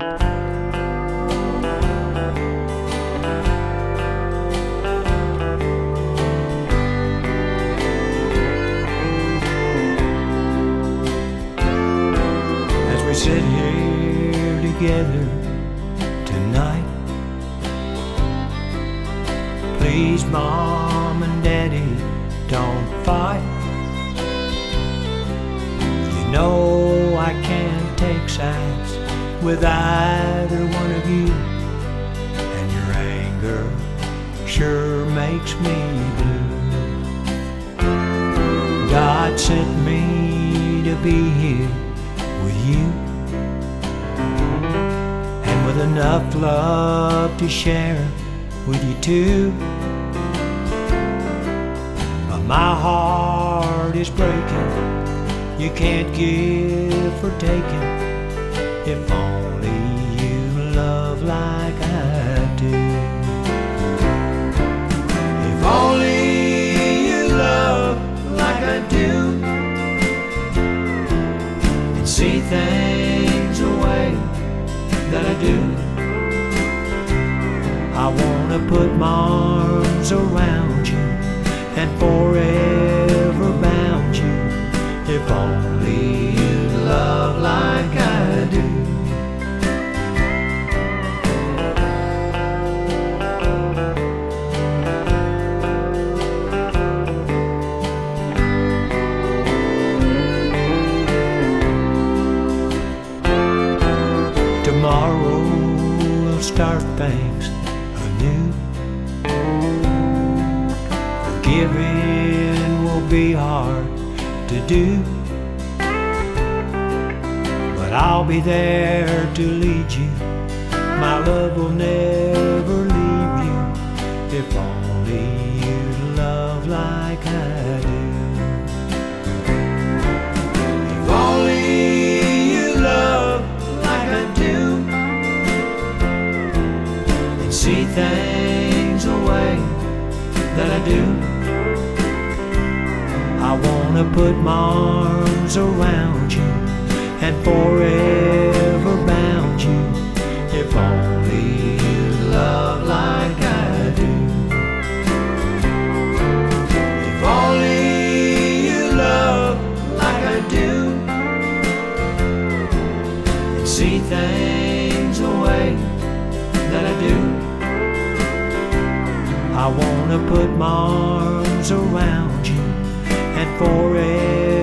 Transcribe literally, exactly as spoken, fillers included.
As we sit here together tonight, please, Mom and Daddy, don't fight. You know I can't take sides with either one of you, and your anger sure makes me blue. God sent me to be here with you, and with enough love to share with you too. But my heart is breaking, you can't give or take it. If only you love like I do. If only you love like I do, and see things the way that I do. I wanna put my arms around you and forever bound you. If only you love like I do. Tomorrow we'll start things anew. Forgiving will be hard to do, but I'll be there to lead you. My love will never leave you. If only you love like I do. If only you love like I do, and see things the way that I do. I wanna put my arms around you and forever bound you. If only you love like I do. If only you love like I do, and see things the way that I do. I wanna put my arms around you and forever